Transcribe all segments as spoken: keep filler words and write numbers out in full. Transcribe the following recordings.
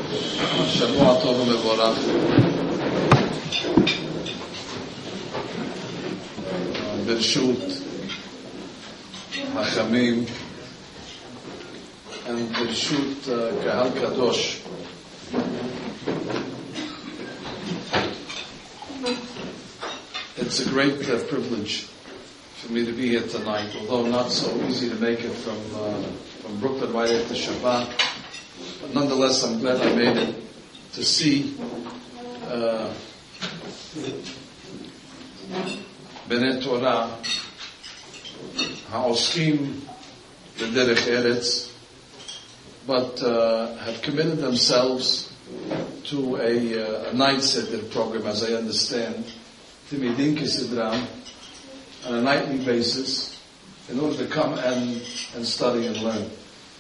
שבוע טוב ומבורך. ברשות החכמים וברשות קהל קדוש, it's a great uh, privilege for me to be here tonight, although not so easy to make it from uh, from Brooklyn right after Shabbat. But nonetheless, I'm glad I made it to see uh, Bnei Torah ha'oskim b'derech eretz, but uh, have committed themselves to a, uh, a night seder program, as I understand, Timidin Kisidram, on a nightly basis, in order to come and, and study and learn.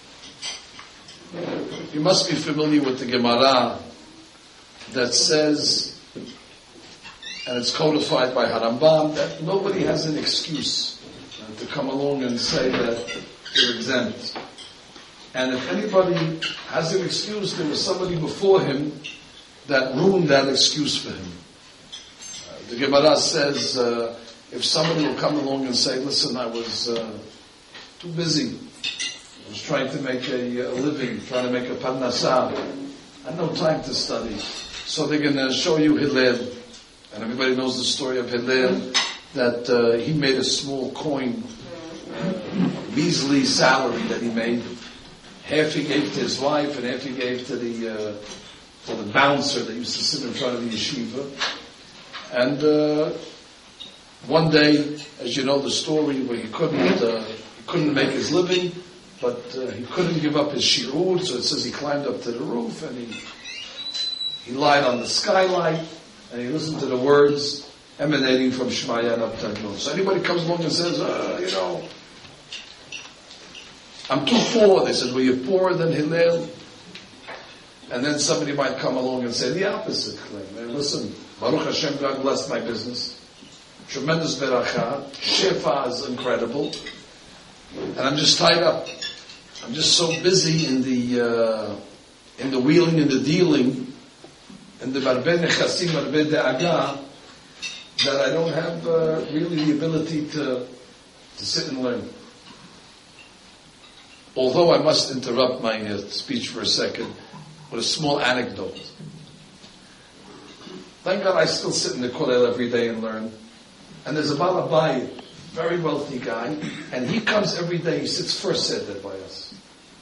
You must be familiar with the Gemara that says, and it's codified by Harambam, that nobody has an excuse uh, to come along and say that they're exempt. And if anybody has an excuse, there was somebody before him that ruined that excuse for him. Uh, the Gemara says, uh, if somebody will come along and say, listen, I was uh, too busy, I was trying to make a, a living, trying to make a parnasah, I had no time to study. So they're going to show you Hillel. And everybody knows the story of Hillel, that uh, he made a small coin, measly salary that he made. Half he gave to his wife, and half he gave to the uh, to the bouncer that used to sit in front of the yeshiva. And uh, one day, as you know the story, where he couldn't uh, he couldn't make his living, but uh, he couldn't give up his shiur, so it says he climbed up to the roof and he he lied on the skylight and he listened to the words emanating from Shemaya and Abtagnon. So anybody comes along and says, uh, you know, I'm too poor. They said, well, you're poorer than Hillel. And then somebody might come along and say the opposite claim. And listen, Baruch Hashem, God blessed my business. Tremendous beracha. Shefa is incredible. And I'm just tied up. I'm just so busy in the uh, in the wheeling and the dealing, and the Marbeh Nechasim, Marbeh De'aga, that I don't have uh, really the ability to to sit and learn. Although I must interrupt my uh, speech for a second with a small anecdote. Thank God I still sit in the Kollel every day and learn. And there's a Baal Habayit, very wealthy guy, and he comes every day, he sits first seder by us.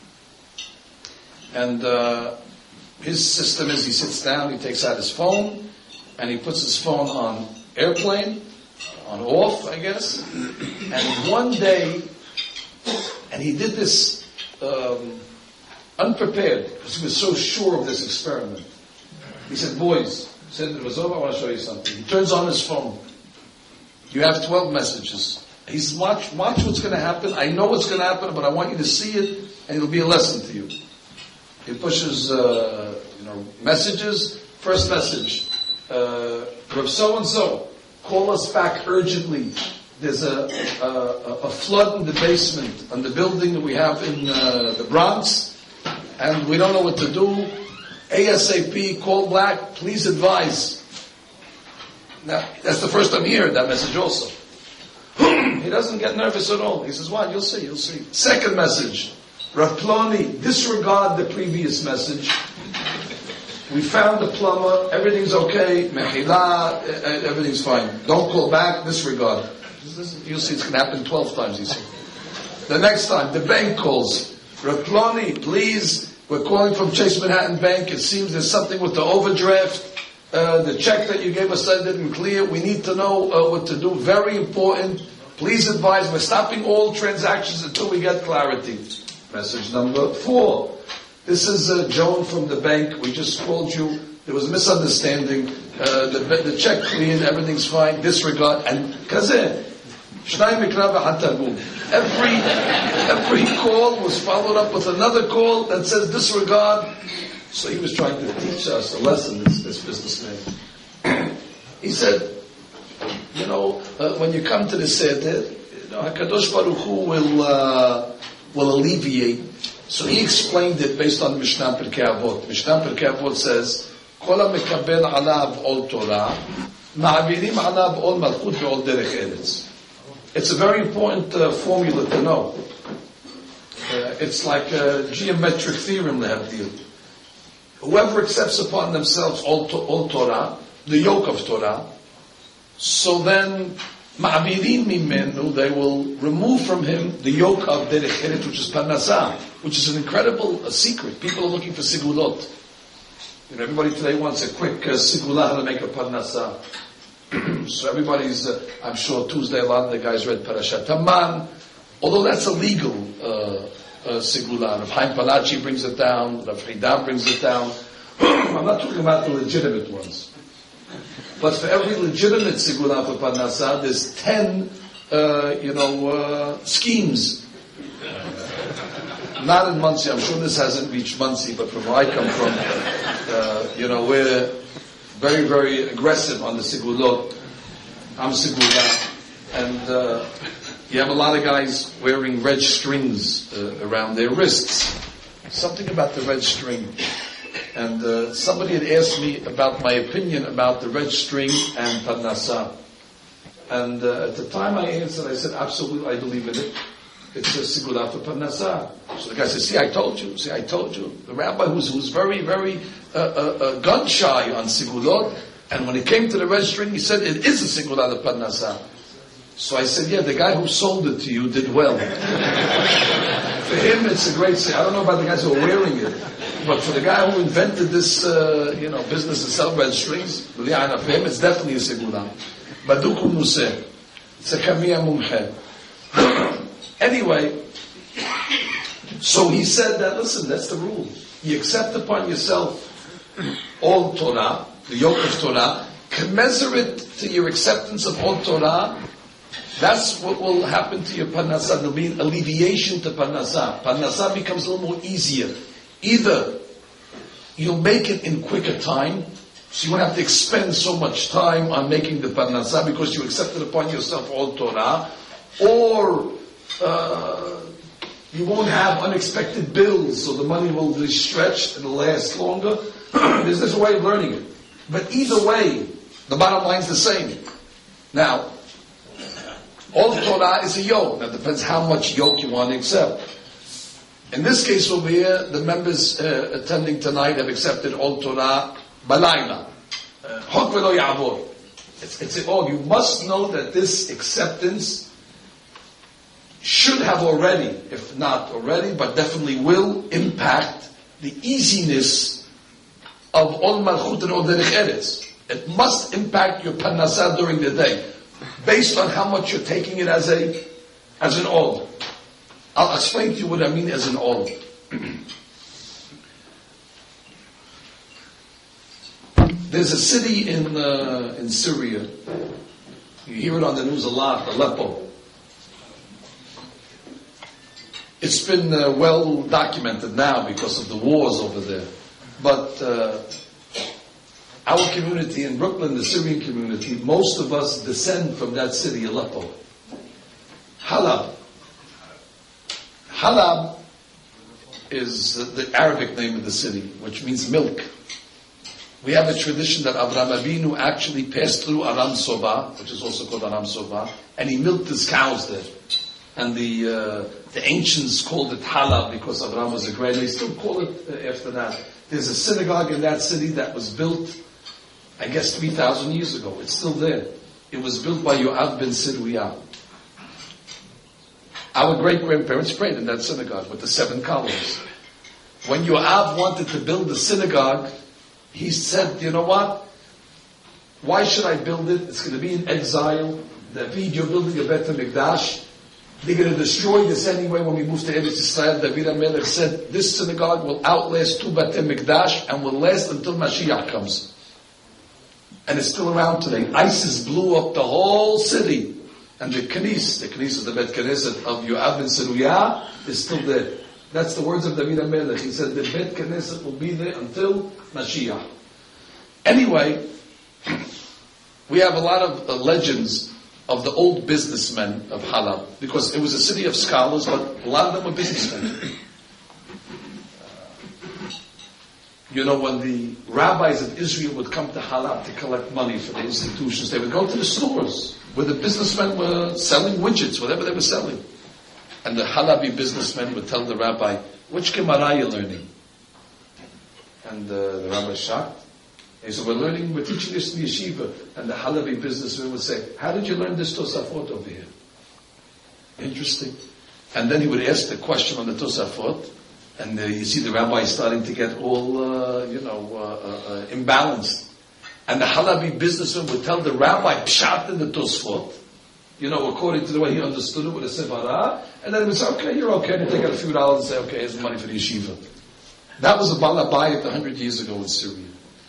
And uh, his system is he sits down, he takes out his phone, and he puts his phone on airplane, on off, I guess. And one day, and he did this um, unprepared, because he was so sure of this experiment. He said, boys, he said it was over, I want to show you something. He turns on his phone. You have twelve messages. He says, watch, watch what's going to happen. I know what's going to happen, but I want you to see it, and it'll be a lesson to you. He pushes, uh, you know, messages. First message, uh, Rav so-and-so, call us back urgently. There's a, a, a flood in the basement on the building that we have in uh, the Bronx, and we don't know what to do. ASAP, call back, please advise. Now, that's the first time hearing that message also. He doesn't get nervous at all. He says, what? You'll see, you'll see. Second message, Rav Ploni, disregard the previous message. We found the plumber, everything's okay, mechila, everything's fine. Don't call back, disregard. You'll see it's going to happen twelve times, you see. The next time, the bank calls. Rav Ploni, please, we're calling from Chase Manhattan Bank. It seems there's something with the overdraft. Uh, the check that you gave us that didn't clear. We need to know uh, what to do. Very important. Please advise. We're stopping all transactions until we get clarity. Message number four. This is uh, Joan from the bank. We just called you. There was a misunderstanding. Uh, the, the check cleared. Everything's fine. Disregard. And kazeh. Every every call was followed up with another call that says disregard. So he was trying to teach us a lesson, this, this businessman. He said, you know, uh, when you come to the Seder, you know, HaKadosh Baruch Hu will, uh, will alleviate So he explained it based on Mishnah Pirkei Avot. Mishnah Pirkei Avot says, Kol HaMekabel alav ol Torah, ma'avirim alav ol malchut ve'ol derech eretz. It's a very important uh, formula to know. Uh, it's like a geometric theorem, lehavdil. Whoever accepts upon themselves all, to, all Torah, the yoke of Torah, so then ma'avirim mimenu, they will remove from him the yoke of derech eretz, which is parnasah, which is an incredible uh, secret. People are looking for sigulot. You know, everybody today wants a quick uh, sigulah, how to make a parnasah. So everybody's, uh, I'm sure Tuesday a lot of the guys read Parashat Haman, although that's a legal uh, uh, sigulah. Rav Chaim Palachi brings it down, Rav Hidam brings it down. I'm not talking about the legitimate ones. But for every legitimate sigulah for parnasah, there's ten, uh, you know, uh, schemes. Not in Muncie. I'm sure this hasn't reached Muncie, but from where I come from, uh, you know, we're very, very aggressive on the sigulot. I'm sigulah. And uh, you have a lot of guys wearing red strings uh, around their wrists. Something about the red string. And uh, somebody had asked me about my opinion about the red string and parnasah. And uh, at the time I answered, I said, absolutely, I believe in it. It's a sigulah for parnasah. So the guy says, see, I told you. See, I told you. The rabbi who's, who's very, very uh, uh, uh, gun-shy on sigulot, and when it came to the red string, he said, it is a sigulah of parnasah. So I said, yeah, the guy who sold it to you did well. For him, it's a great thing. I don't know about the guys who are wearing it, but for the guy who invented this, uh, you know, business to sell red strings, for him, it's definitely a sigulah. Baduku Museh. It's a kamiya mumche. Anyway, so he said that, listen, that's the rule. You accept upon yourself all Torah, the yoke of Torah, commensurate to your acceptance of all Torah, that's what will happen to your parnasah. There'll be an alleviation to parnasah. Parnasah becomes a little more easier. Either you'll make it in quicker time, so you won't have to expend so much time on making the parnasah because you accepted upon yourself all Torah, or uh, you won't have unexpected bills, so the money will be stretched and it'll last longer. There's this way of learning it. But either way, the bottom line is the same. Now, all Torah is a yoke. Now, it depends how much yoke you want to accept. In this case over here, the members uh, attending tonight have accepted all Torah balayla. Chok v'lo ya'avor. It's, it's all. You must know that this acceptance should have already, if not already, but definitely will impact the easiness of all malchut and all derech eretz. It must impact your parnasah during the day, based on how much you're taking it as a as an all. I'll explain to you what I mean as an all. There's a city in uh, in Syria. You hear it on the news a lot, Aleppo. It's been uh, well documented now because of the wars over there. But uh, our community in Brooklyn, the Syrian community, most of us descend from that city, Aleppo. Halab. Halab is the Arabic name of the city, which means milk. We have a tradition that Avraham Avinu actually passed through Aram Soba, which is also called Aram Soba, and he milked his cows there. And the uh, the ancients called it Halab because Avraham was a great. They still call it uh, after that. There's a synagogue in that city that was built, I guess, three thousand years ago. It's still there. It was built by Yoav ben Siruya. Our great-grandparents prayed in that synagogue with the seven columns. When Yoav wanted to build the synagogue, he said, you know what? Why should I build it? It's going to be in exile. David, you're building a Beit HaMikdash. They're going to destroy this anyway when we move to Eretz Yisrael. David HaMelech said, this synagogue will outlast two Beit HaMikdash and will last until Mashiach comes. And it's still around today. ISIS blew up the whole city. And the Knis, the Knis is the Beit Knesset of Yoav ben Siruya, is still there. That's the words of David HaMelech. He said the Beit Knesset will be there until Mashiach. Anyway, we have a lot of uh, legends of the old businessmen of Halab, because it was a city of scholars, but a lot of them were businessmen. You know, when the rabbis of Israel would come to Halab to collect money for the institutions, they would go to the stores where the businessmen were selling widgets, whatever they were selling. And the Halabi businessmen would tell the rabbi, which Gemara are you learning? And uh, the rabbi shocked. He said, we're learning, we're teaching this in yeshiva. And the Halabi businessman would say, how did you learn this Tosafot over here? Interesting. And then he would ask the question on the Tosafot, and uh, you see the rabbi starting to get all, uh, you know, uh, uh, imbalanced. And the Halabi businessman would tell the rabbi, pshat in the Tosfot, you know, according to the way he understood it with a sevara, and then he would say, okay, you're okay, and he'd take out a few dollars and say, okay, here's the money for the yeshiva. That was a balabayit a hundred years ago in Syria.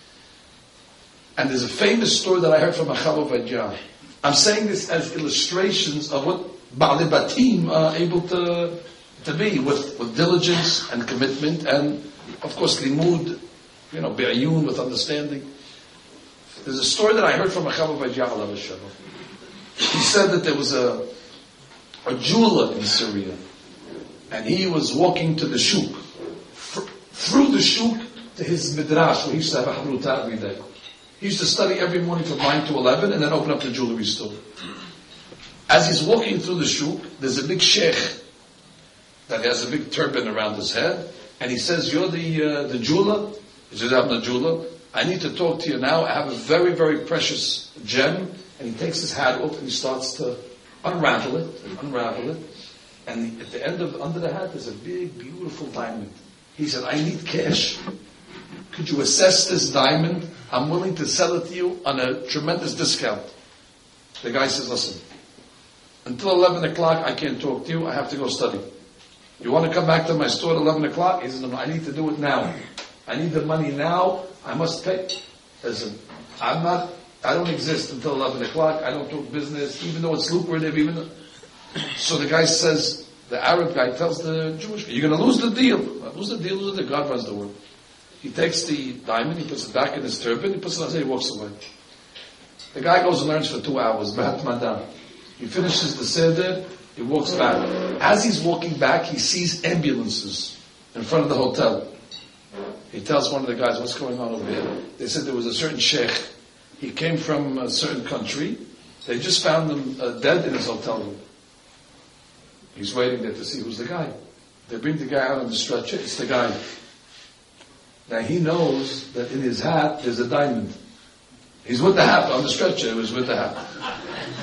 And there's a famous story that I heard from Achava Vajah. I'm saying this as illustrations of what Ba'alei Batim are able to, to be, with, with diligence and commitment, and of course limud, you know, be'ayun, with understanding. There's a story that I heard from Achava Vajah, alav hashalom. He said that there was a, a jeweler in Syria, and he was walking to the shuk, fr- through the shuk to his midrash, where he used to have a habruta every day. He used to study every morning from nine to eleven, and then open up the jewelry store. As he's walking through the shuk, there's a big sheikh that has a big turban around his head, and he says, you're the uh, the jeweler? He says, I'm the jeweler. I need to talk to you now. I have a very, very precious gem. And he takes his hat off and he starts to unravel it, and unravel it. And at the end of, under the hat, there's a big, beautiful diamond. He said, I need cash. Could you assess this diamond? I'm willing to sell it to you on a tremendous discount. The guy says, listen, until eleven o'clock, I can't talk to you. I have to go study. You want to come back to my store at eleven o'clock? He says, no, I need to do it now. I need the money now. I must pay. Listen, I'm not... I don't exist until eleven o'clock. I don't talk business, even though it's lucrative. Even though... So the guy says, the Arab guy tells the Jewish guy, you're going to lose the deal. Lose the deal, lose the deal. God runs the world. He takes the diamond, he puts it back in his turban, he puts it on, he walks away. The guy goes and learns for two hours, Mahat Madam. He finishes the seder, he walks back. As he's walking back, he sees ambulances in front of the hotel. He tells one of the guys, what's going on over here? They said there was a certain sheikh. He came from a certain country. They just found him uh, dead in his hotel room. He's waiting there to see who's the guy. They bring the guy out on the stretcher. It's the guy. Now he knows that in his hat there's a diamond. He's with the hat on the stretcher. He was with the hat.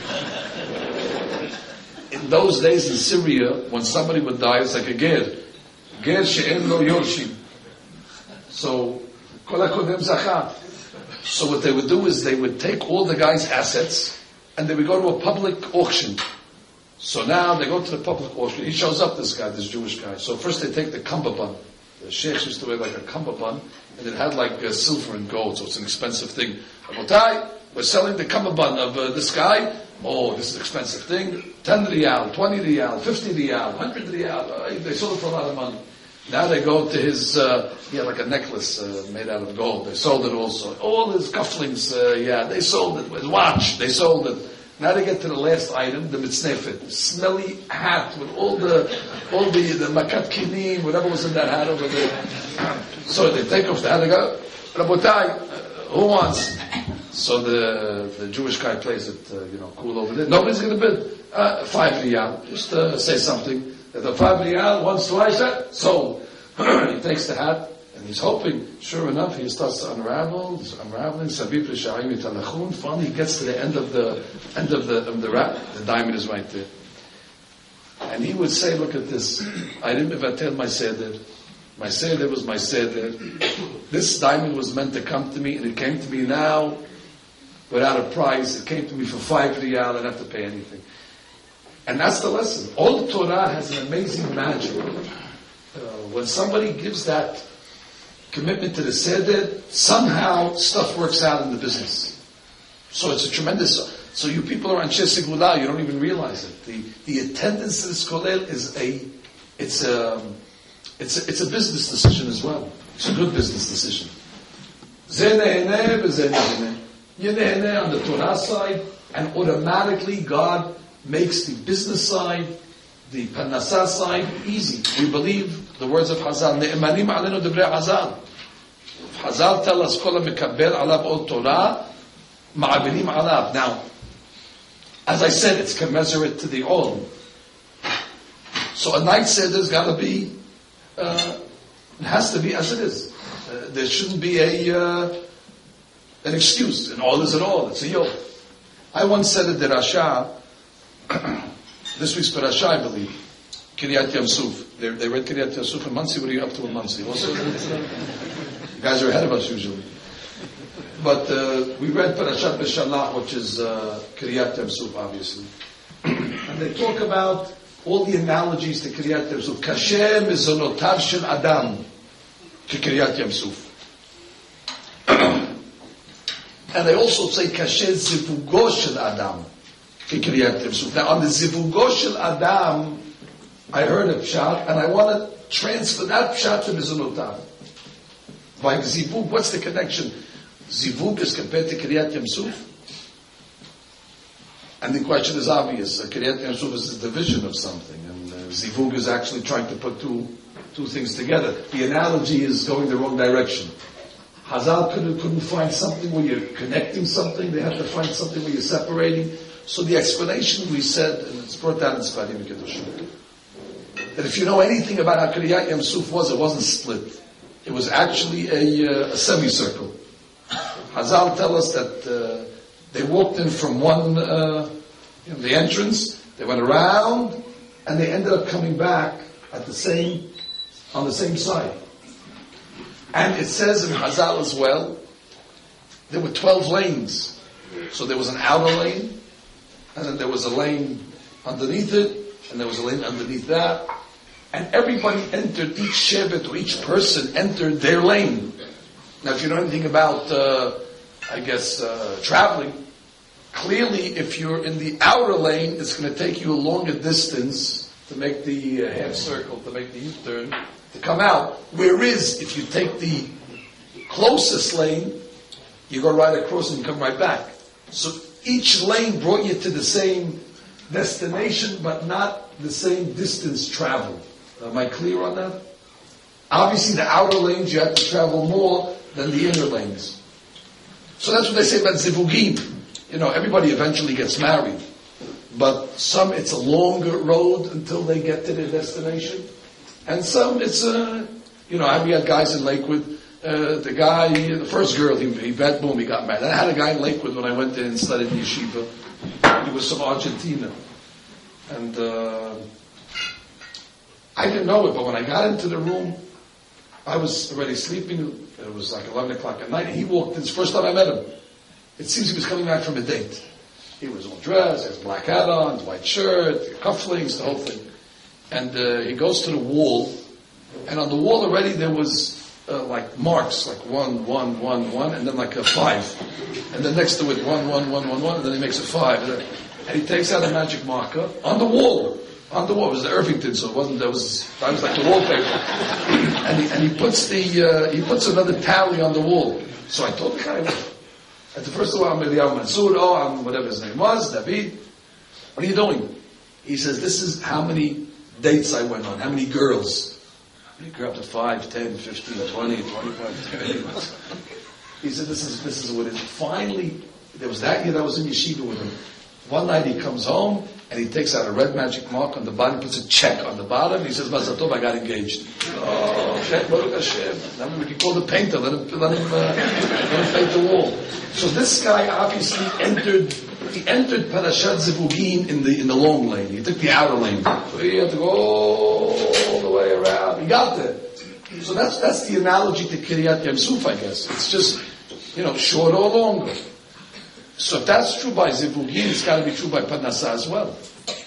In those days in Syria, when somebody would die, it's like a ger. Ger she'en lo yorshim. So, kol hakodem zachar. So what they would do is they would take all the guy's assets and they would go to a public auction. So now they go to the public auction. He shows up, this guy, this Jewish guy. So first they take the cummerbund. The sheikhs used to wear like a cummerbund, and it had like uh, silver and gold, so it's an expensive thing. Rabotai, we're selling the cummerbund of uh, this guy. Oh, this is an expensive thing. ten riyal, twenty riyal, fifty riyal, one hundred riyal. Uh, they sold it for a lot of money. Now they go to his, uh, he had like a necklace uh, made out of gold. They sold it also. All his cufflinks, uh, yeah, they sold it. His watch, they sold it. Now they get to the last item, the mitznefet, smelly hat with all the, all the, the makat kinim, whatever was in that hat over there. So they take off the hat and go, Rabotai, uh, who wants? So the, the Jewish guy plays it, uh, you know, cool over there. Nobody's going to bid. Uh, five riyal. Just uh, say something. The five riyal, once, twice, sold. He takes the hat, and he's hoping, sure enough, he starts to unravel, unraveling, Sabib l'sha'im yitalachun. Finally, he gets to the end of the, end of the, of the wrap. The diamond is right there. And he would say, look at this. I didn't mevatel my seder. My seder was my seder. This diamond was meant to come to me, and it came to me now without a price. It came to me for five riyal. I didn't have to pay anything. And that's the lesson. All Torah has an amazing magic. Uh, when somebody gives that commitment to the seder, somehow stuff works out in the business. So it's a tremendous. So you people are on Shesigulah, you don't even realize it. The the attendance to this kollel is a it's a it's a, it's a business decision as well. It's a good business decision. You nehene on the Torah side, and automatically God makes the business side, the Parnassah side, easy. We believe the words of Hazal. Ne'emanim alenu divrei Hazal. Hazal tell us, Kol HaMekaber Alav Od Torah, Ma'avirim Alav. Now, as I said, it's commensurate to the Od. So a night seder's got to be, uh, it has to be as it is. Uh, there shouldn't be a uh, an excuse. An Od is an Od. It's a Yod. I once said at the Rasha, this week's Parasha, I believe, Kiryat Yamsuf. They, they read Kiryat Yamsuf in Muncie. What are you up to in Muncie? Also, you guys are ahead of us usually. But uh, we read Parashat Beshalach, which is uh, Kiryat Yamsuf, obviously. And they talk about all the analogies to Kiryat Yamsuf. Kasher mizonotav shel Adam to Kiryat Yamsuf. And they also say Kasher zivugo shel Adam to Kiryat Yamsuf. Now on the zivugo shel Adam, I heard a pshat, and I want to transfer that pshat to mizonotav. By zivug, what's the connection? Zivug is compared to Kiryat Yamsuf? And the question is obvious. Uh, Kiryat Yamsuf is the division of something, and uh, Zivug is actually trying to put two two things together. The analogy is going the wrong direction. Hazal couldn't, couldn't find something where you're connecting something. They have to find something where you're separating. So the explanation we said, and it's brought down in Sfarim Kedoshim, that if you know anything about how Kiryat Yamsuf was, it wasn't split. It was actually a, uh, a semicircle. Hazal tell us that uh, they walked in from one, uh, you know, the entrance, they went around, and they ended up coming back at the same, on the same side. And it says in Hazal as well, there were twelve lanes. So there was an outer lane, and then there was a lane underneath it, and there was a lane underneath that. And everybody entered, each shevet or each person entered their lane. Now if you know anything about, uh, I guess, uh, traveling, clearly if you're in the outer lane, it's going to take you a longer distance to make the uh, half circle, to make the U-turn, to come out. Whereas if you take the closest lane, you go right across and come right back. So each lane brought you to the same destination, but not the same distance traveled. Am I clear on that? Obviously the outer lanes you have to travel more than the inner lanes. So that's what they say about zivugim. You know, everybody eventually gets married. But some, it's a longer road until they get to their destination. And some, it's a, you know, we had guys in Lakewood. Uh, the guy, the first girl, he, he met, boom, he got married. I had a guy in Lakewood when I went there and studied in yeshiva. He was from Argentina. And uh, I didn't know it, but when I got into the room, I was already sleeping. It was like eleven o'clock at night. He walked in. It's the first time I met him. It seems he was coming back from a date. He was all dressed, he has a black hat on, white shirt, cufflinks, the whole thing. And uh, he goes to the wall, and on the wall already there was uh, like marks, like one, one, one, one, and then like a five. And then next to it, one, one, one, one, one, and then he makes a five. And, then, and he takes out a magic marker on the wall. On the wall. It was the Irvington, so it wasn't, there was, that was like the wallpaper. and, he, and he puts the, uh, he puts another tally on the wall. So I told the guy, at the first of all, I'm Eliyahu Mansour, oh, I'm whatever his name was, David. What are you doing? He says, this is how many dates I went on, how many girls. You go up to five, ten, fifteen, twenty, twenty-five, thirty. He said, this is, this is what it is. Finally, there was that year that I was in yeshiva with him. One night he comes home, and he takes out a red magic mark on the bottom, puts a check on the bottom, he says, Mazal Tov, I got engaged. Oh, Shem, Baruch Hashem. Then we can call the painter, let him, let him, uh, let him paint the wall. So this guy obviously entered, he entered Parashat Zivugim in the, in the long lane. He took the outer lane. So he had to go all the way around. He got there. So that's, that's the analogy to Kiryat Yamsuf, I guess. It's just, you know, shorter or longer. So if that's true by Zivugim, it's got to be true by Parnassah as well.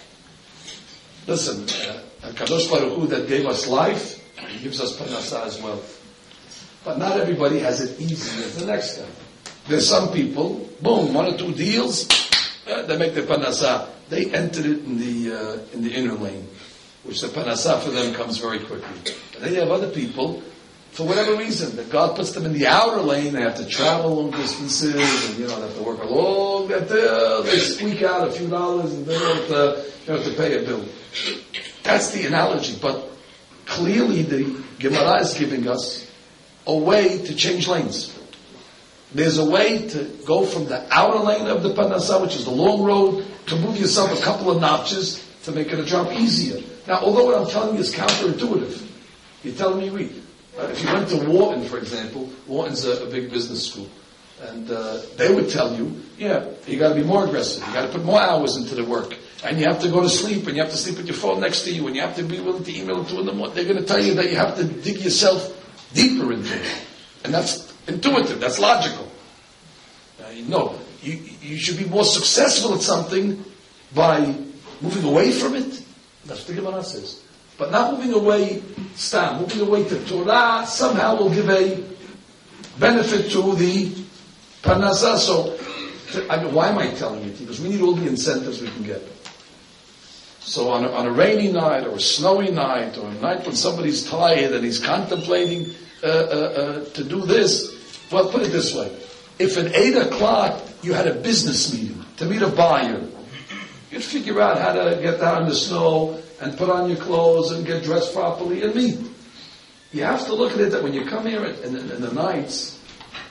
Listen, uh, Kadosh Baruch Hu that gave us life, He gives us Parnassah as well. But not everybody has it easy as the next guy. There's some people, boom, one or two deals, uh, they make the Parnassah. They enter it in the uh, in the inner lane, which the Parnassah for them comes very quickly. And then you have other people, for whatever reason, that God puts them in the outer lane, they have to travel long distances, and you know, they have to work a long, they, to, they squeak out a few dollars, and they have to, they have to pay a bill. That's the analogy, but clearly the Gemara is giving us a way to change lanes. There's a way to go from the outer lane of the Parnassah, which is the long road, to move yourself a couple of notches to make it a job easier. Now, although what I'm telling you is counterintuitive, you're telling me, read. Uh, if you went to Wharton, for example, Wharton's a, a big business school, and uh, they would tell you, yeah, you got to be more aggressive, you got to put more hours into the work, and you have to go to sleep, and you have to sleep with your phone next to you, and you have to be willing to email it to in the morning. They're going to tell you that you have to dig yourself deeper into it, and that's intuitive, that's logical. Uh, no, you you should be more successful at something by moving away from it. That's what the Gemara says. But not moving away, stam, moving away to Torah somehow will give a benefit to the Parnassah. So, I mean, why am I telling it? Because we need all the incentives we can get. So on a, on a rainy night, or a snowy night, or a night when somebody's tired and he's contemplating uh, uh, uh, to do this, well, put it this way. If at eight o'clock you had a business meeting to meet a buyer, you'd figure out how to get down in the snow and put on your clothes and get dressed properly and meet. You have to look at it that when you come here in, in, in the nights,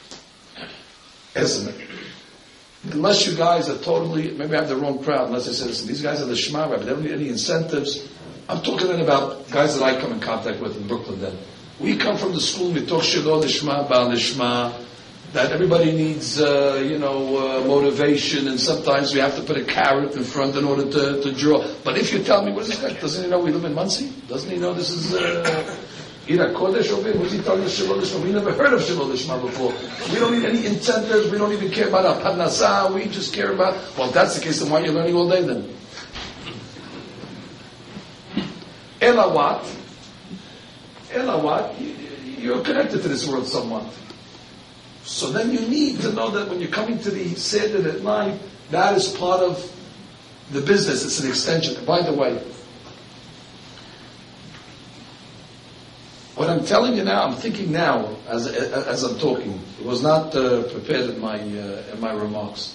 isn't it? Unless you guys are totally, maybe I have the wrong crowd, unless I say, listen, these guys are the Shema, but they don't need any incentives. I'm talking then about guys that I come in contact with in Brooklyn then. We come from the school, we talk Shelo Lishma, Baal Lishma, that everybody needs, uh, you know, uh, motivation, and sometimes we have to put a carrot in front in order to, to draw. But if you tell me, what is this guy? Doesn't he know we live in Monsey? Doesn't he know this is uh, Ira Kodesh over here? What is he telling us Shelo Lishma? We never heard of Shelo Lishma before. We don't need any incentives. We don't even care about our Parnassah. We just care about, well, if that's the case, then why are you learning all day then? Ela what? Ela what? You're connected to this world somewhat. So then you need to know that when you're coming to the Seder at night, that is part of the business. It's an extension. And by the way, what I'm telling you now, I'm thinking now as as I'm talking. It was not uh, prepared in my uh, in my remarks.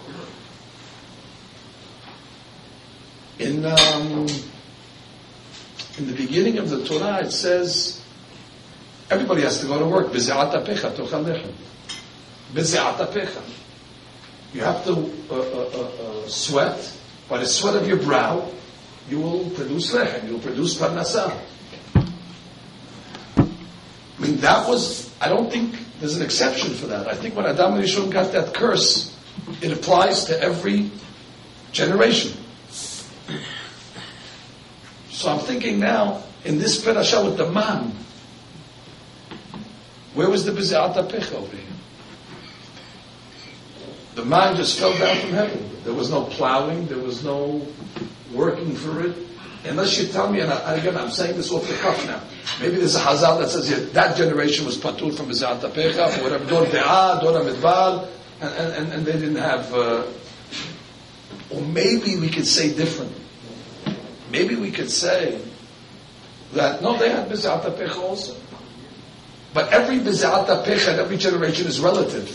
In um, in the beginning of the Torah, it says everybody has to go to work. B'ze'at apecha tochal lechem. B'ze'at apecha. You have to uh, uh, uh, sweat. By the sweat of your brow, you will produce lechem. You will produce parnassah. I mean, that was, I don't think there's an exception for that. I think when Adam and Yishon got that curse, it applies to every generation. So I'm thinking now, in this parasha with the man, where was the B'ze'at apecha over here? The man just fell down from heaven. There was no plowing, there was no working for it. Unless you tell me, and, I, and again, I'm saying this off the cuff now. Maybe there's a Hazal that says, yeah, that generation was patur from B'ze'at apecha, or whatever, Dor De'ah, Dor HaMidbar, and, and, and they didn't have, uh, or maybe we could say different. Maybe we could say that, no, they had B'ze'at apecha also. But every B'ze'at apecha in every generation is relative.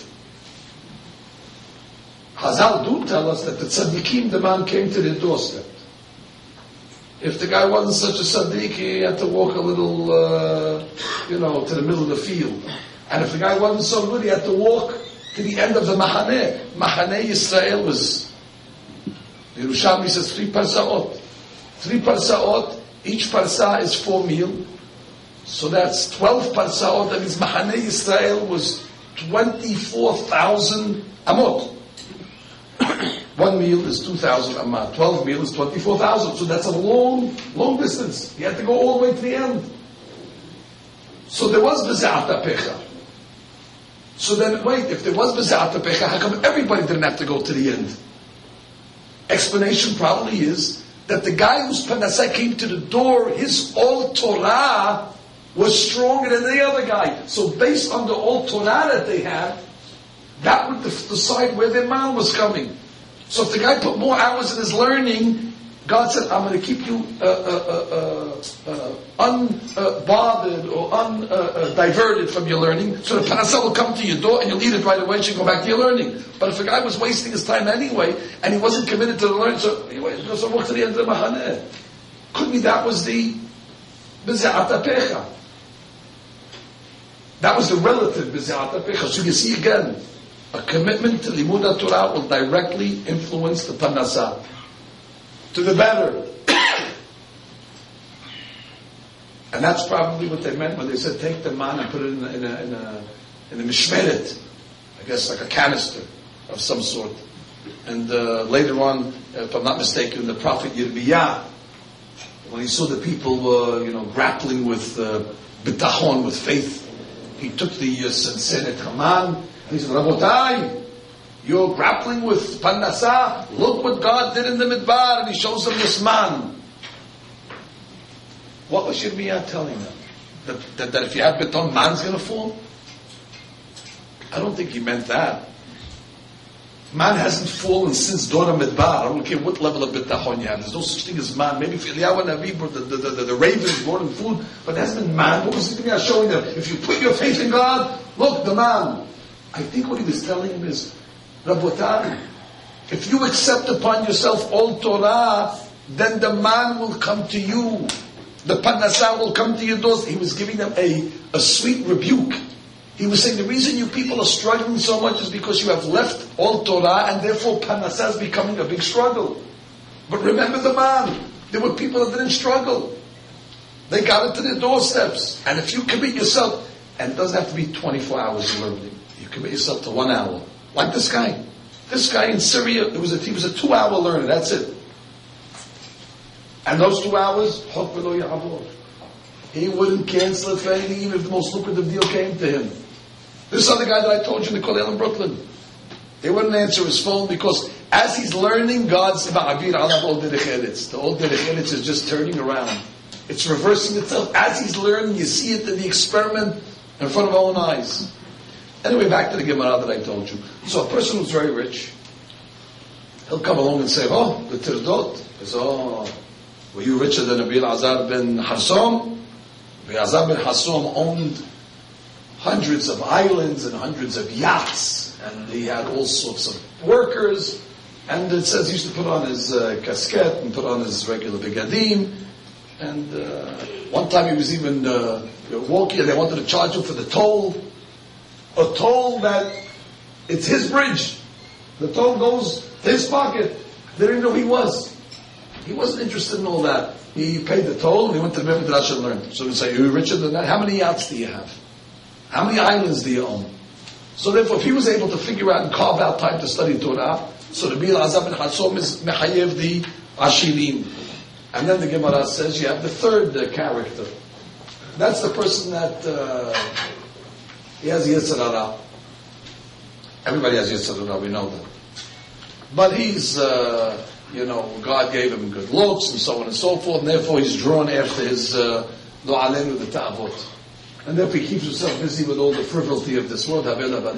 Hazal do tell us that the tzaddikim, the man came to the doorstep. If the guy wasn't such a tzaddik, he had to walk a little, uh, you know, to the middle of the field. And if the guy wasn't so good, he had to walk to the end of the Mahaneh. Mahaneh Yisrael was, Yerushalmi says, three parsaot. Three parsaot, each parsa is four meal. So that's twelve parsaot, that means Mahaneh Yisrael was twenty-four thousand amot. One meal is two thousand amot. Twelve meal is twenty-four thousand. So that's a long, long distance. You had to go all the way to the end. So there was B'ze'at apecha. So then, wait, if there was B'ze'at apecha, how come everybody didn't have to go to the end? Explanation probably is that the guy whose Parnassah came to the door, his old Torah was stronger than the other guy. So based on the old Torah that they had, that would decide where their man was coming. So if the guy put more hours in his learning, God said, I'm going to keep you uh, uh, uh, uh, unbothered or undiverted uh, from your learning, so the Parnassah will come to your door and you'll eat it right away and you go back to your learning. But if a guy was wasting his time anyway, and he wasn't committed to the learning, so he goes to walk to the end of the Mahaneh. Could be that was the B'ze'at apecha. That was the relative B'zi'at Apicha. So you see again, a commitment to Limud Torah will directly influence the Parnassah to the better. And that's probably what they meant when they said take the man and put it in a, in a, in a, in a mishmeret, I guess like a canister of some sort. And uh, later on, if I'm not mistaken, the prophet Yirmiyah, when he saw the people uh, you know, grappling with uh, bitachon, with faith, he took the uh, Sensenet Haman, and he said, Rabotai, you're grappling with Parnassah, look what God did in the Midbar, and he shows them this man. What was Yirmiyah telling them? That, that, that if you have beton, man's going to fall? I don't think he meant that. Man hasn't fallen since Dora Midbar. I don't care what level of bitachon you have. There's no such thing as man. Maybe if Eliyahu and Navi brought the, the, the, the ravens brought him food, but it hasn't been man. What was Yirmiyah showing them? If you put your faith in God, look, the man. I think what he was telling him is, Rabotai, if you accept upon yourself all Torah, then the man will come to you. The Parnassah will come to your doors. He was giving them a, a sweet rebuke. He was saying the reason you people are struggling so much is because you have left all Torah and therefore Parnassah is becoming a big struggle. But remember the man. There were people that didn't struggle. They got it to their doorsteps. And if you commit yourself, and it doesn't have to be twenty-four hours learning. You commit yourself to one hour. Like this guy. This guy in Syria, it was a, he was a two-hour learner. That's it. And those two hours, he wouldn't cancel it for anything, even if the most lucrative deal came to him. This other guy that I told you in the Kollel in Brooklyn, they wouldn't answer his phone because as he's learning, God's ma'abir alav ol derech eretz. The old derech eretz is just turning around. It's reversing itself. As he's learning, you see it in the experiment in front of our own eyes. Anyway, back to the Gemara that I told you. So a person who's very rich, he'll come along and say, oh, the Tirdot is, oh, were you richer than Rabbi Elazar ben Hassom? Rabbi Elazar ben Hassom owned hundreds of islands and hundreds of yachts, and he had all sorts of workers, and it says he used to put on his uh, casquette and put on his regular begadim, and uh, one time he was even uh, walking and they wanted to charge him for the toll, a toll that it's his bridge. The toll goes to his pocket. They didn't know who he was. He wasn't interested in all that. He paid the toll and he went to the Beit Midrash and learned. So we say, are you richer than that? How many yachts do you have? How many islands do you own? So therefore, if he was able to figure out and carve out time to study Torah, so the Rabbi Elazar ben Hassom is mechayev the ashirim. And then the Gemara says you have the third uh, character. That's the person that uh, he has Yetzer Hara. Everybody has Yetzer Hara, we know that. But he's, uh, you know, God gave him good looks and so on and so forth, and therefore he's drawn after his Lo Alenu the Ta'avot. And therefore he keeps himself busy with all the frivolity of this world. And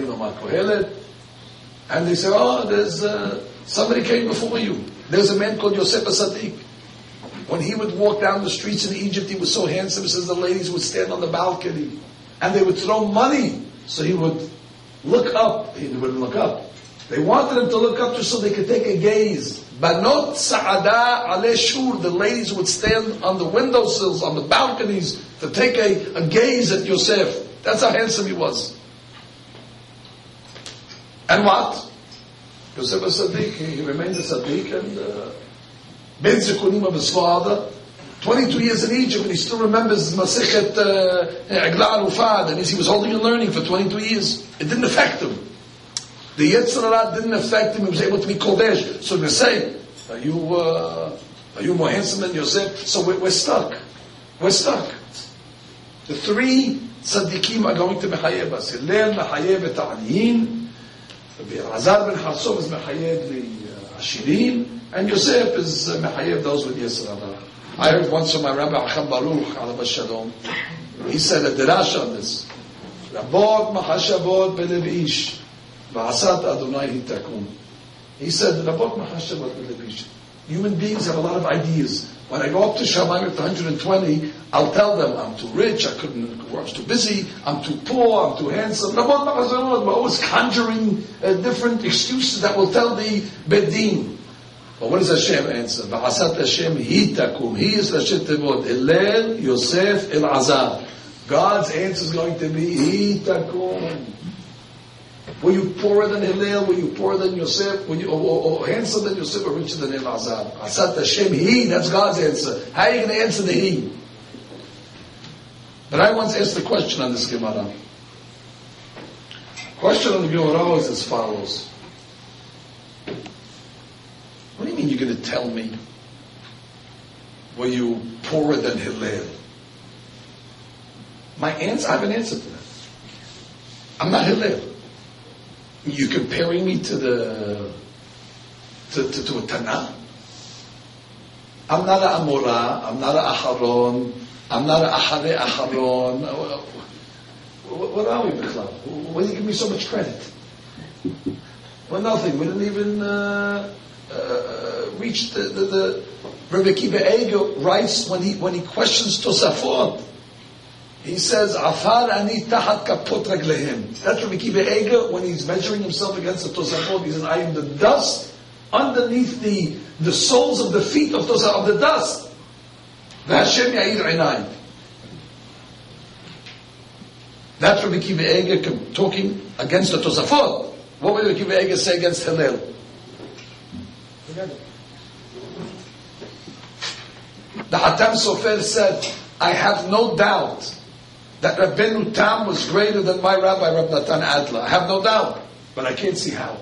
they say, oh, there's uh, somebody came before you. There's a man called Yosef HaSadiq. When he would walk down the streets in Egypt, he was so handsome, it says the ladies would stand on the balcony and they would throw money. So he would look up. He wouldn't look up. They wanted him to look up just so they could take a gaze. Banot Sa'ada Ale Shur, the ladies would stand on the windowsills, on the balconies, to take a, a gaze at Yosef. That's how handsome he was. And what? Yosef HaSadiq, he remained a Sadiq and uh, Ben Zikunim of his father. twenty-two years in Egypt, and he still remembers Masechet Agla Arufah. That means he was holding and learning for twenty-two years. It didn't affect him. The Yetzer Hara didn't affect him. He was able to be Kodesh. So they say, are you, uh, are you more handsome than Yosef? So we're, we're stuck. We're stuck. The three tzaddikim are going to Mechayev us. Hillel Mechayev et Ha'aniyin. Rabbi Elazar ben Hassom is Mechayev the Ashirim. And Yosef is uh, Mechayev those with Yetzer Hara. I heard once from my Rabbi Acham Baruch, Alav Shalom. He said a derash on this. Rabot Mahashavot Belev Ish. V'asat Adonai Hitakum. He said, Rabot Mahashavot Belev Ish. Human beings have a lot of ideas. When I go up to Shamayim at one hundred twenty, I'll tell them, I'm too rich, I couldn't, I was too busy, I'm too poor, I'm too handsome. Rabot Mahashavot, we're always conjuring uh, different excuses that will tell the Bedin. But what does Hashem answer? V'asat Hashem Hitakum. He is Hashem Tevot. Hillel Yosef Elazar. God's answer is going to be, Itakum. Were you poorer than Hillel? Were you poorer than Yosef? Were you or, or, or handsome than Yosef or richer than Elazar? Asat Hashem He, that's God's answer. How are you going to answer the He? But I once asked a question on this Gemara. Question on the Gemara is as follows. What do you mean you're going to tell me? Were you poorer than Hillel? My answer, I have an answer to that. I'm not Hillel. You're comparing me to the to, to, to a Tanah? I'm not a Amora, I'm not a Aharon, I'm not a Ahare Aharon. What, what are we, Bichlal? Why do you give me so much credit? Well, nothing. We didn't even uh, uh, reach the, the, the Rabbi Akiva Eiger writes when he when he questions Tosafot. He says, "Afar ani tahat kapot raglehem." That's Rabbi Akiva Eiger when he's measuring himself against the Tosafot. He says, "I am the dust underneath the the soles of the feet of Tosafot of the dust." V'Hashem ya'ir einayim. That's Rabbi Akiva Eiger talking against the Tosafot. What would Rabbi Akiva Eiger say against Hillel? The Hatam Sofer said, "I have no doubt that Rabbeinu Tam was greater than my rabbi, Rab Natan Adler. I have no doubt, but I can't see how.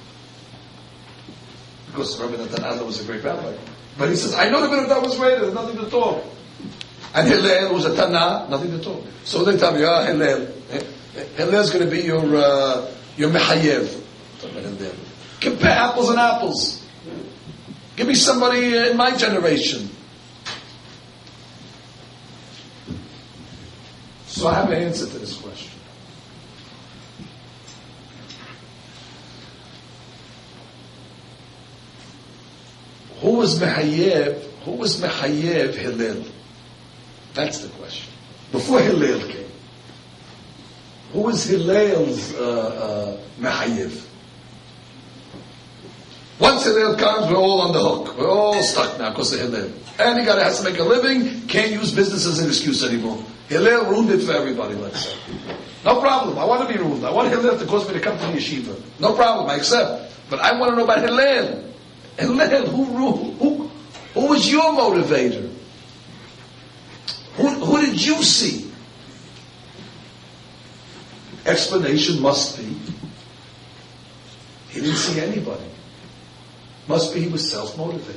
Because Rabbi Natan Adler was a great rabbi. But he says, I know Rabbeinu Tam was greater, there's nothing to talk. And Hillel was a Tanah, nothing to talk. So they tell me, ah, Hillel. Hillel's going to be your, uh, your Mechayev. Compare apples and apples. Give me somebody in my generation. So I have an answer to this question. Who was Mechayev? Who was Mechayev Hillel? That's the question. Before Hillel came, who was Hillel's uh, uh, Mechayev? Once Hillel comes, we're all on the hook. We're all stuck now because of Hillel. And he got has to make a living. Can't use business as an excuse anymore. Hillel ruined it for everybody, let's say. No problem. I want to be ruined. I want Hillel to cause me to come to the yeshiva. No problem. I accept. But I want to know about Hillel. Hillel, who who who, who was your motivator? Who, who did you see? Explanation must be he didn't see anybody. Must be he was self-motivated.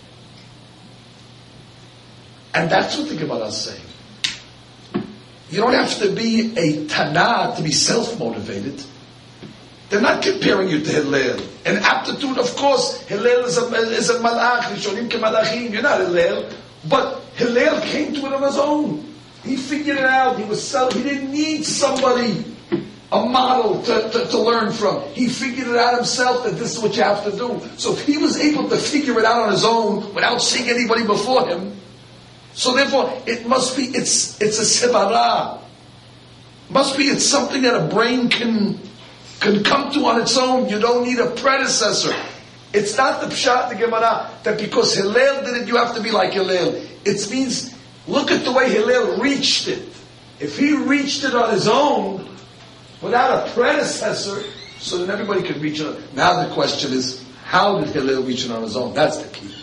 And that's what the Gemara is saying. You don't have to be a Tanah to be self-motivated. They're not comparing you to Hillel. In aptitude, of course, Hillel is a, is a malach. Rishonim ke malachim. You're not Hillel. But Hillel came to it on his own. He figured it out. He was self. He didn't need somebody, a model to, to, to learn from. He figured it out himself that this is what you have to do. So if he was able to figure it out on his own without seeing anybody before him, so therefore it must be, it's it's a sibara. Must be it's something that a brain can can come to on its own. You don't need a predecessor. It's not the pshat, the Gemara, that because Hillel did it, you have to be like Hillel. It means, look at the way Hillel reached it. If he reached it on his own, without a predecessor, so then everybody could reach it. Now the question is, how did Hillel reach it on his own? That's the key.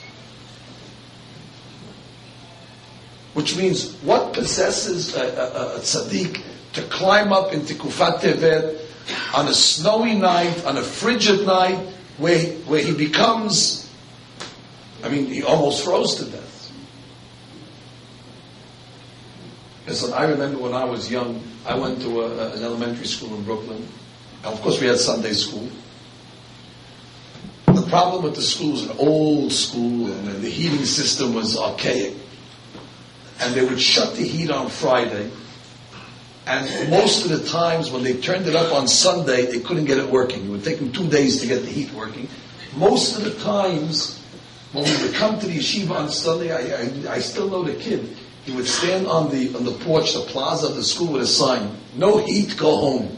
Which means, what possesses a, a, a tzaddik to climb up into Kufat Tevet on a snowy night, on a frigid night, where, where he becomes, I mean, he almost froze to death. Listen, I remember when I was young, I went to a, a, an elementary school in Brooklyn. And of course, we had Sunday school. The problem with the school was an old school, and the heating system was archaic. And they would shut the heat on Friday. And most of the times when they turned it up on Sunday, they couldn't get it working. It would take them two days to get the heat working. Most of the times, when we would come to the yeshiva on Sunday, I, I, I still know the kid. He would stand on the on the porch, the plaza of the school with a sign, "No heat, go home."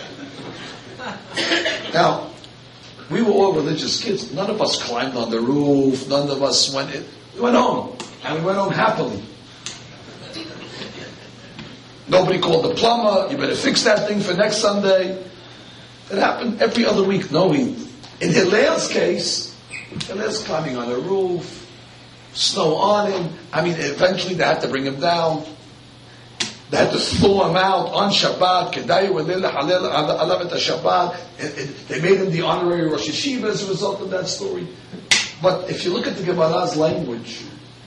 Now, we were all religious kids. None of us climbed on the roof. None of us went in. We went home. And we went home happily. Nobody called the plumber. You better fix that thing for next Sunday. It happened every other week. No, he, in Hillel's case, Hillel's climbing on a roof, snow on him. I mean, eventually they had to bring him down. They had to throw him out on Shabbat. Kedai Walil Halil Alavet Shabbat. They made him the honorary Rosh Yeshiva as a result of that story. But if you look at the Gemara's language,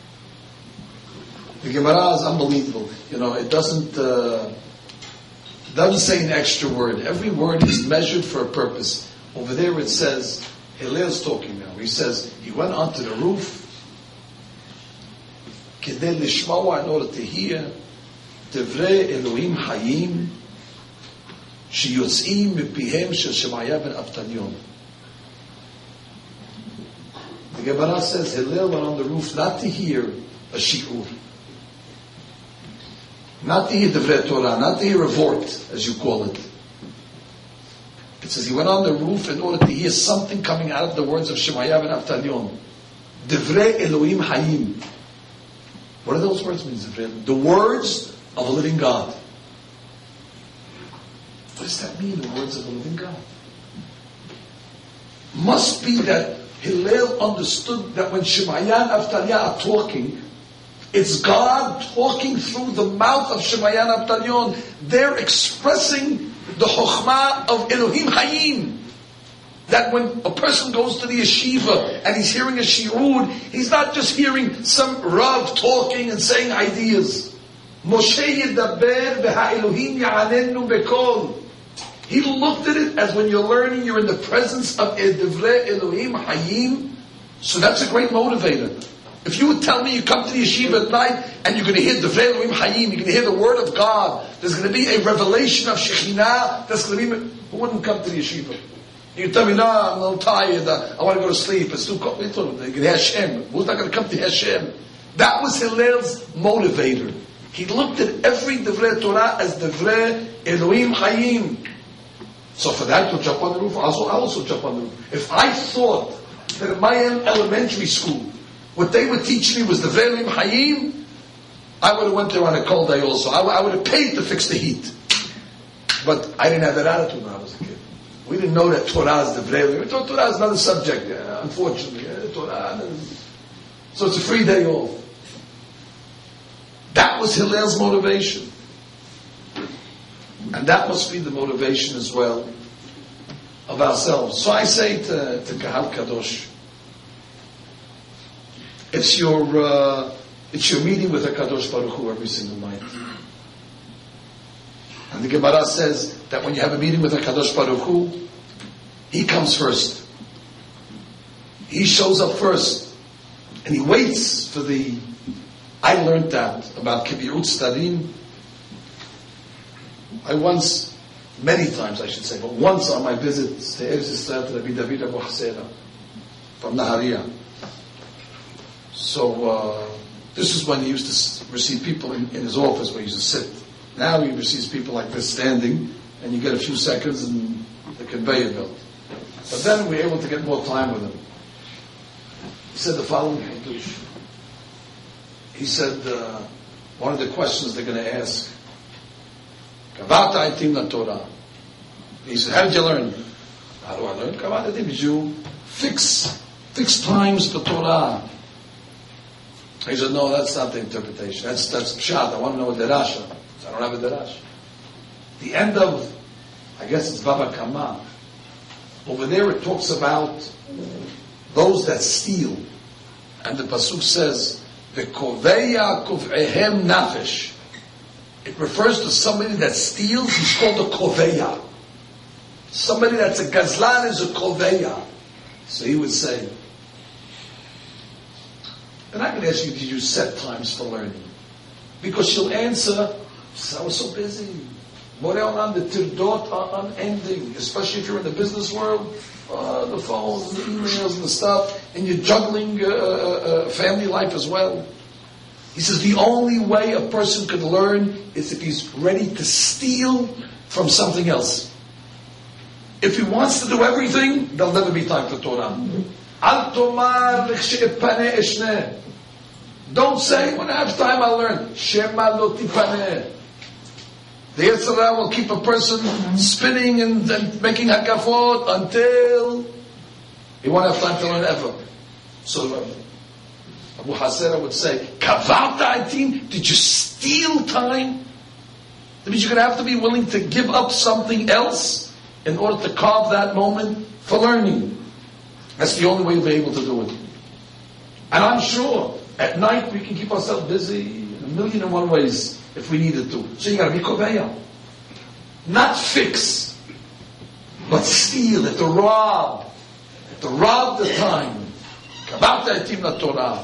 the Gemara is unbelievable. You know, it doesn't uh, it doesn't say an extra word. Every word is measured for a purpose. Over there it says, Hillel's talking now. He says he went onto the roof, Kedei Lishmawa, in order to hear Devrei Elohim Hayim Shiyotzim Mipihem Shel Shemaya ben Avtanion. The Gemara says Hillel went on the roof not to hear a shiur, not to hear Devrei Torah, not to hear a vort, as you call it. It says he went on the roof in order to hear something coming out of the words of Shemaya ben Avtanion. Devrei Elohim Hayim. What do those words mean? The words of a living God. What does that mean, the words of a living God? Must be that Hillel understood that when Shemaya and Avtalion are talking, it's God talking through the mouth of Shemaya and Avtalion. They're expressing the Chokhmah of Elohim Hayim. That when a person goes to the yeshiva and he's hearing a shiur, he's not just hearing some Rav talking and saying ideas. Moshe yedaber v'ha'elohim ya'anenu bekol. He looked at it as when you're learning, you're in the presence of Devrei Elohim Hayim. So that's a great motivator. If you would tell me you come to the yeshiva at night and you're going to hear Devrei Elohim Hayim, you're going to hear the word of God, there's going to be a revelation of Shekhinah, that's going to be, who wouldn't come to the yeshiva? You tell me, no, I'm a little tired, I want to go to sleep, it's too cold. What are you talking about? They Hashem. Who's not going to come to Hashem? That was Hillel's motivator. He looked at every Devrei Torah as Devrei Elohim Hayim. So for that to jump on the roof, I also, I also jump on the roof. If I thought that in my elementary school, what they would teach me was Devrei Elohim Hayim, I would have went there on a cold day also. I, I would have paid to fix the heat. But I didn't have that attitude when I was a kid. We didn't know that Torah is Devrei Elohim. We thought Torah is another subject, yeah, unfortunately. Yeah, Torah, so it's a free day off. That was Hillel's motivation. And that must be the motivation as well of ourselves. So I say to, to Kahal Kadosh, it's your uh, it's your meeting with HaKadosh Baruch Hu every single night. And the Gemara says that when you have a meeting with HaKadosh Baruch Hu, He comes first. He shows up first. And He waits for the... I learned that about Kibbutz Starim. I once, many times I should say, but once on my visit to Eretz Yisrael to Rabbi David Abu Hasera from Nahariya. So uh, this is when he used to receive people in, in his office where he used to sit. Now he receives people like this standing, and you get a few seconds and the conveyor belt. But then we're able to get more time with him. He said the following Hiddush. He said, uh, one of the questions they're going to ask, Kavata Itim na Torah. He said, how did you learn? How do I learn? Kavata Itim, did you fix, fix times to Torah? He said, no, that's not the interpretation. That's, that's Pshat. I want to know a derasha. So I don't have a derasha. The end of, I guess it's Baba Kama. Over there it talks about those that steal. And the Pasuk says, V'koveya kov'ehem nafesh. It refers to somebody that steals. He's called a koveya. Somebody that's a gazlan is a koveya. So he would say, and I can ask you, did you set times for learning? Because she'll answer, I was so busy. Moreh olam, the tirdot are unending, especially if you're in the business world. Uh, the phones and the emails and the stuff, and you're juggling uh, uh, family life as well. He says the only way a person could learn is if he's ready to steal from something else. If he wants to do everything, there'll never be time for Torah. Al tomar l'chshe'epaneh eshneh. Don't say, when I have time I'll learn. Shema lo tipaneh. The Yetzer Hara will keep a person spinning and, and making hakafot until he won't have time to learn ever. So uh, Abu Hasera would say, Kavarta atim, did you steal time? That means you're going to have to be willing to give up something else in order to carve that moment for learning. That's the only way you'll be able to do it. And I'm sure at night we can keep ourselves busy in a million and one ways if we needed to. So you got to be koveya. Not fix, but steal it, to rob. To rob the time. Kavarta atim la Torah.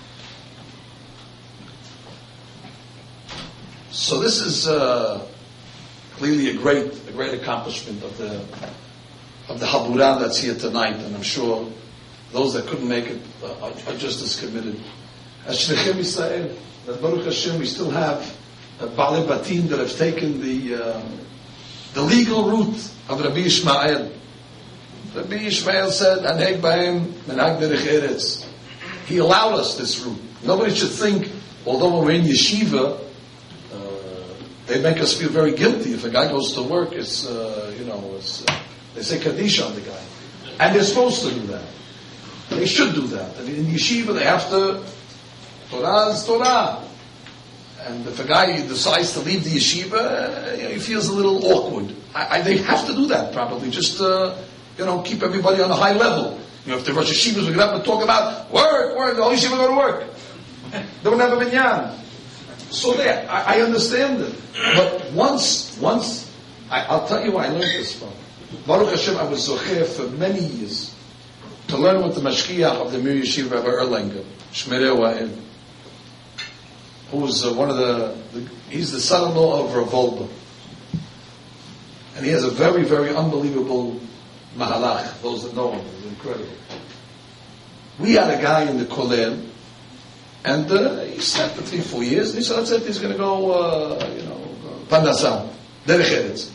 So this is uh, clearly a great, a great accomplishment of the of the Habura that's here tonight, and I'm sure those that couldn't make it uh, are, are just as committed. As Shlechem Yisrael, that Baruch Hashem, we still have uh, Baalei Batim that have taken the uh, the legal route of Rabbi Ishmael. Rabbi Ishmael said, "Aneg b'hem menag derech eretz." He allowed us this route. Nobody should think, although we're in yeshiva, they make us feel very guilty if a guy goes to work. It's uh, you know, it's, uh, they say kaddish on the guy, and they're supposed to do that. They should do that. I mean, in yeshiva they have to. Torah is Torah, and if a guy decides to leave the yeshiva, he feels a little awkward. I, I, they have to do that probably, just uh, you know, keep everybody on a high level. You know, if the Rosh Yeshivas would get up and talk about work, work, the whole yeshiva go to work. They don't have a minyan. So there, I, I understand it. But once, once, I, I'll tell you where I learned this from. Baruch Hashem, I was zocher for many years to learn with the mashkiach of the Mir Yeshiva, Rabbi Erlanger, Shmerei Wa'el, who was uh, one of the, the, he's the son-in-law of Rav Wolbe. And he has a very, very unbelievable mahalach. Those that know him, it's incredible. We had a guy in the Kollel, and uh, he slept for three, four years, and he said, that's it, he's going to go, uh, you know, Pandasam, Derech Eretz.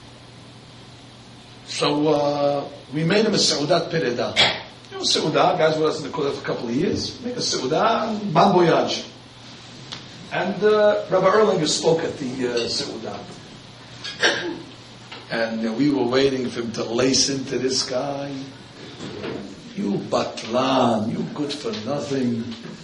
So uh, we made him a Seudat Pereda. You know, Seudah, guys with us in the Kollel for a couple of years. Make a Seudah and Ban Voyage. And uh, Rabbi Erlanger spoke at the uh, Seudah. And uh, we were waiting for him to lace into this guy. You batlan, you good for nothing.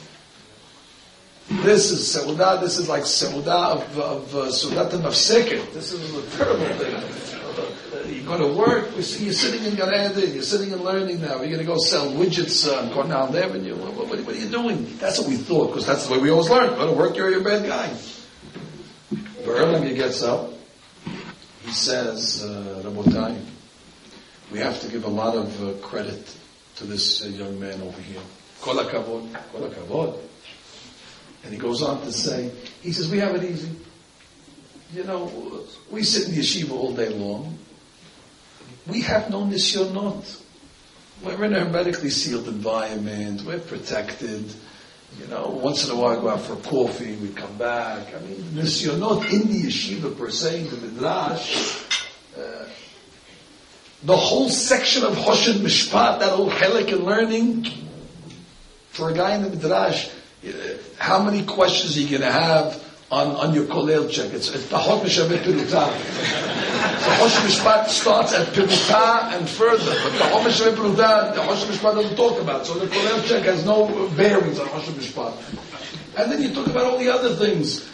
This is Seudah, this is like Seudah of, of uh, Seudat Mafseket. This is a terrible thing. Uh, you go to work, we see you're sitting in Gan Eden, you're sitting and learning now. You're going to go sell widgets uh, on Cornell Avenue. What, what, what are you doing? That's what we thought, because that's the way we always learn. Go to work, you're a bad guy. But Erlanger gets up. He says, uh, Rabotai, we have to give a lot of uh, credit to this uh, young man over here. Kol hakavod, kol hakavod. And he goes on to say, he says, we have it easy. You know, we sit in the yeshiva all day long. We have no nisyonot. We're in a hermetically sealed environment. We're protected. You know, once in a while I go out for coffee, we come back. I mean, nisyonot in the yeshiva per se, in the midrash, uh, the whole section of Hoshen Mishpat, that whole helik in learning, for a guy in the midrash, how many questions are you going to have on, on your Kollel check? It's Pahot Mishaveh Pirutah. The Hoshen Mishpat starts at Pirutah and further, but the Pahot Mishaveh Pirutah, the Hoshen Mishpat doesn't talk about. So the Kollel check has no bearings on Hoshen Mishpat. And then you talk about all the other things.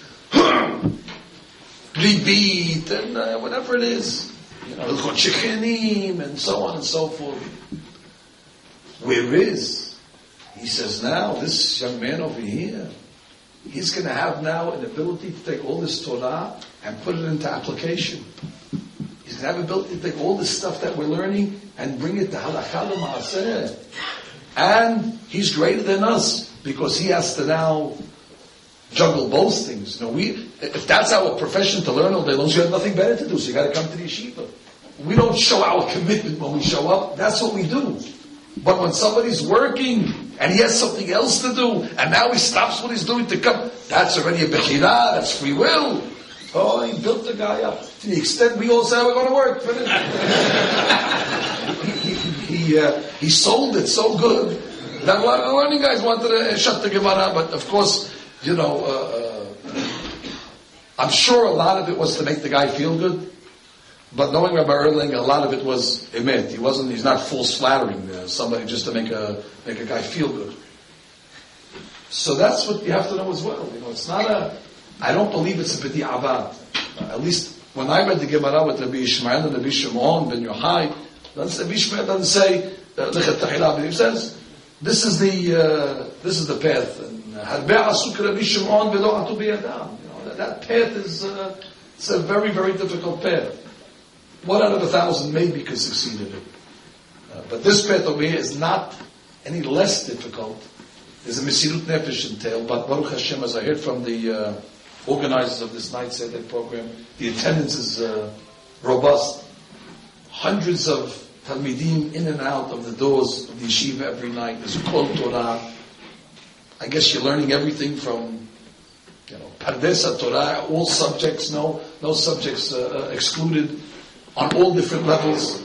Ribit and uh, whatever it is. You know, Shechenim and so on and so forth. Where is? He says now, this young man over here, he's going to have now an ability to take all this Torah and put it into application. He's going to have an ability to take all this stuff that we're learning and bring it to halakha l'maaseh. And he's greater than us because he has to now juggle both things. You know, we, if that's our profession to learn all day long, you have nothing better to do, so you got to come to the yeshiva. We don't show our commitment when we show up. That's what we do. But when somebody's working and he has something else to do, and now he stops what he's doing to come, that's already a bechira, that's free will. Oh, he built the guy up to the extent we all say we're going to work. he he, he, uh, he sold it so good that a lot of the learning guys wanted to shut the Gemara, but of course, you know, uh, uh, I'm sure a lot of it was to make the guy feel good, but knowing Rabbi Erling, a lot of it was emet. He wasn't. He's not false flattering uh, somebody just to make a make a guy feel good. So that's what you have to know as well. You know, it's not a. I don't believe it's a b'di avad. At least when I read the Gemara with Rabbi Yishmael and Rabbi Shimon ben Yochai, Rabbi Yishmael doesn't say lechet tahila, but he says this is the uh, this is the path. Harbe asuk Rabbi Shimon v'lo atu biyadam. That path is uh, it's a very very difficult path. One out of a thousand maybe could succeed in it, uh, but this path over here is not any less difficult. There's a Mesirut Nefesh entail, but Baruch Hashem, as I heard from the uh, organizers of this night Seder program, the attendance is uh, robust. Hundreds of Talmidim in and out of the doors of the yeshiva every night. There's Kol Torah. I guess you're learning everything from, you know, Pardes Torah, all subjects, no, no subjects uh, excluded, on all different levels.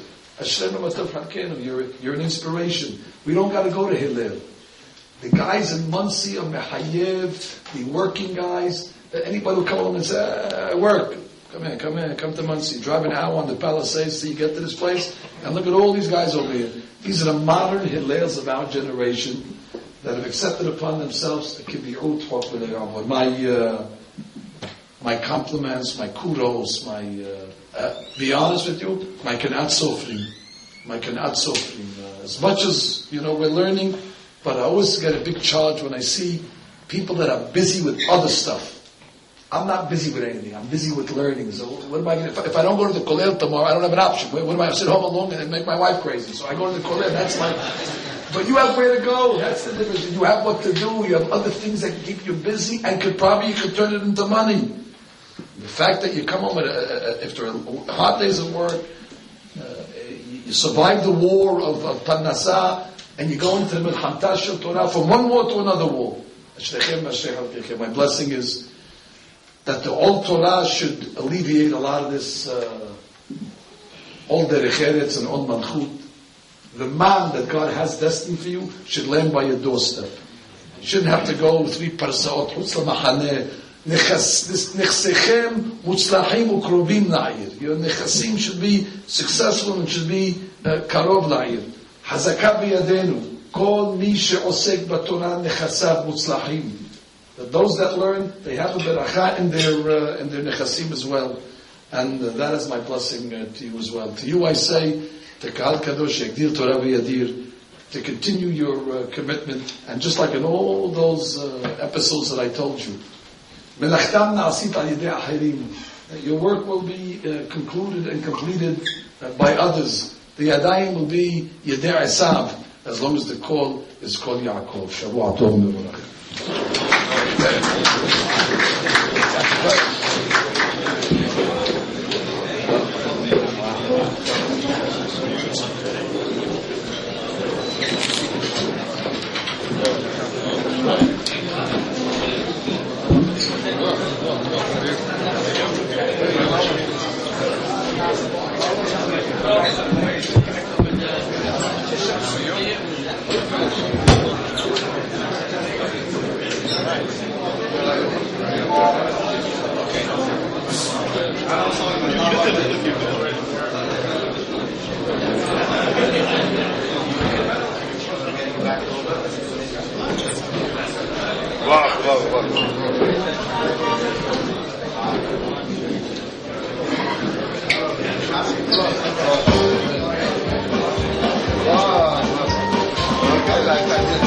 You're, you're an inspiration. We don't got to go to Hillel. The guys in Muncie are Mehayev, the working guys. Anybody will come along and say, ah, work. Come here, come here, come to Muncie. Drive an hour on the Palisades so you get to this place. And look at all these guys over here. These are the modern Hillels of our generation that have accepted upon themselves the Kibbutz talk with their Avod. My, uh, my compliments, my kudos, my, uh, uh, be honest with you, my Kanat Sofrim. My Kanat Sofrim. Uh, as much as, you know, we're learning, but I always get a big charge when I see people that are busy with other stuff. I'm not busy with anything. I'm busy with learning. So what am I going to, if, if I don't go to the kollel tomorrow, I don't have an option. What, what am I, sit home alone and make my wife crazy? So I go to the kollel. That's my, but you have where to go. That's the difference. You have what to do. You have other things that can keep you busy and could probably, you could turn it into money. The fact that you come home at a, a, after a hard days of work, uh, you survive the war of, of Parnasah, and you go into the Milchamta Shel Torah from one war to another war. My blessing is that the old Torah should alleviate a lot of this uh, old Derech Eretz and old Malchut. The man that God has destined for you should land by your doorstep. You shouldn't have to go three parsaot, chutz lamachaneh, nechsechem mutzlachim ukrobim la'ir. Your nechasim should be successful and should be karov la'ir. Hazaka biyadenu, kol mi she'osek b'torah nechasav mutzlachim. That those that learn, they have a beracha in their uh, in their nechasim as well, and uh, that is my blessing uh, to you as well. To you, I say, to Kahal Kadosh Yagdir Torah v'Yadir, to continue your uh, commitment, and just like in all those uh, episodes that I told you, Melachtam na'asit al yedei achirim. Your work will be uh, concluded and completed uh, by others. The Yadayim will be Yedei Esav, as long as the call is called Yaakov. Shavua Tov Mevorach. Wow, wow, wow. Wow. Okay, like that.